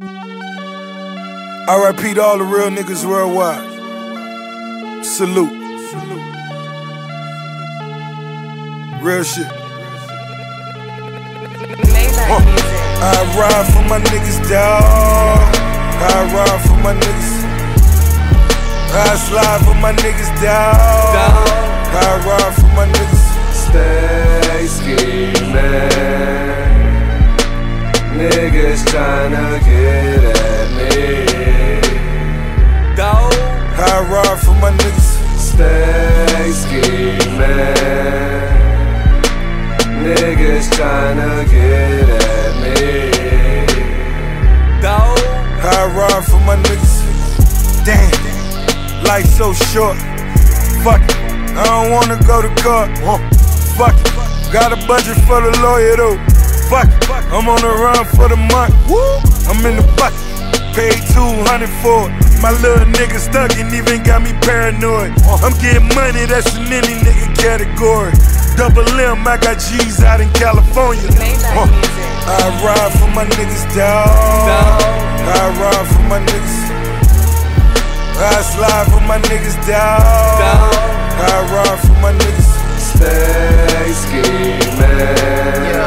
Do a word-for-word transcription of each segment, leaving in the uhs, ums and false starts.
R I P to all the real niggas worldwide. Salute. Real shit. Huh. I ride for my niggas, dawg. I ride for my niggas. I slide for my niggas, dawg. I ride for my niggas. Stay scheming. Niggas tryna get at me. Dawg. I ride for my niggas. Stay scheming. Niggas tryna get at me. Dawg. I ride for my niggas. Damn, life so short. Fuck it, I don't wanna go to court. Fuck it, got a budget for the lawyer though. Fuck it, I'm on the run for the month. I'm in the bucket, paid two hundred for it. My little nigga stuck and even got me paranoid. I'm getting money, that's in any nigga category. Double M, I got G's out in California. Uh, I ride for my niggas, dawg. I ride for my niggas. I slide for my niggas, dawg. I ride for my niggas. Stay scheming. Yeah.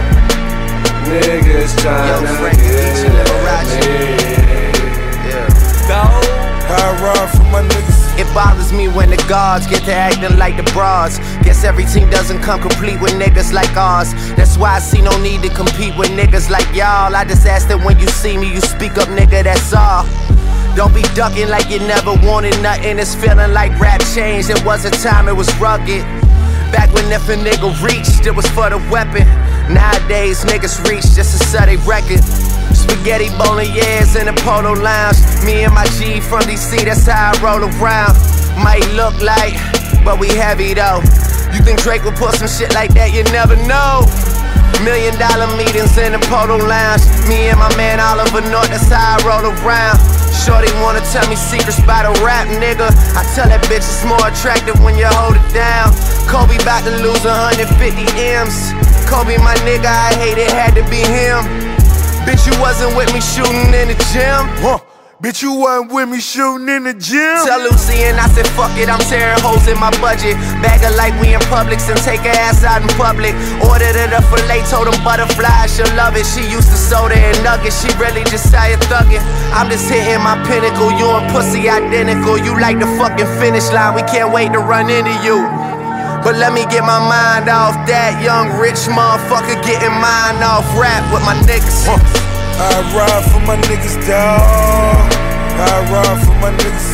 Niggas tryna get at me. Yeah. Dawg. I ride for my niggas. It bothers me when the guards get to acting like the bras. Guess every team doesn't come complete with niggas like ours. That's why I see no need to compete with niggas like y'all. I just ask that when you see me, you speak up, nigga, that's all. Don't be ducking like you never wanted nothing. It's feeling like rap changed. It was a time it was rugged. Back when if a nigga reached, it was for the weapon. Nowadays, niggas reach just to sell they record. Spaghetti bolognese in the Polo Lounge. Me and my G from D C, that's how I roll around. Might look like, but we heavy though. You think Drake would put some shit like that? You never know. Million dollar meetings in the Polo Lounge. Me and my man Oliver North, that's how I roll around. Shorty wanna tell me secrets about a rap nigga. I tell that bitch it's more attractive when you hold it down. Kobe bout to lose one hundred fifty M's. Kobe my nigga, I hate it, had to be him. Bitch, you wasn't with me shooting in the gym. Huh. Bitch, you wasn't with me shooting in the gym. Tell Lucy and I said, fuck it, I'm tearing hoes in my budget. Bag her like we in Publix and take her ass out in public. Ordered her the filet, told them butterflies, she'll love it. She used to soda and nuggets, she really just tired thugging. I'm just hitting my pinnacle, you and pussy identical. You like the fucking finish line, we can't wait to run into you. But let me get my mind off that young rich motherfucker getting mine off rap with my niggas. Huh. I ride for my niggas, dawg. I ride for my niggas.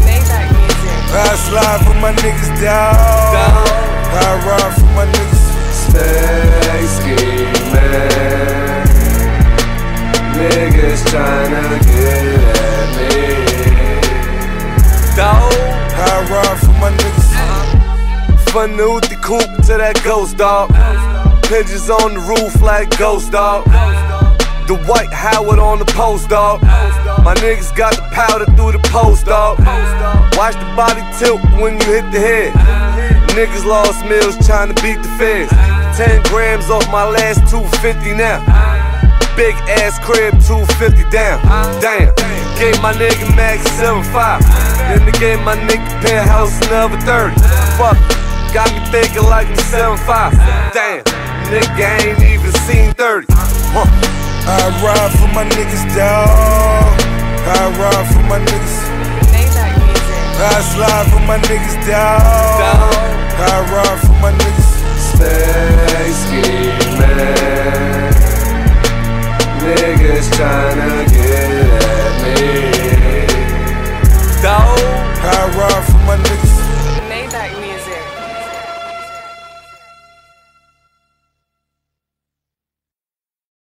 I slide for my niggas, dawg. I ride for my niggas. Stay scheming. Niggas tryna get at me. Dawg. I ride for my niggas. From the Uti coupe to that ghost dog. Pigeons on the roof like ghost dog. The white Howard on the post dog. My niggas got the powder through the post dog. Watch the body tilt when you hit the head. Niggas lost meals trying to beat the feds. Ten grams off my last two fifty now. Big ass crib, two fifty down. Damn, gave my nigga Max seven five. Then they gave my nigga penthouse another thirty. Fuck, got me thinking like the seven five. Damn, nigga ain't even seen thirty. Huh. I ride for my niggas, dawg. I ride for my niggas. I slide for my niggas, dawg. I ride for my niggas. Stay scheming. Niggas tryna get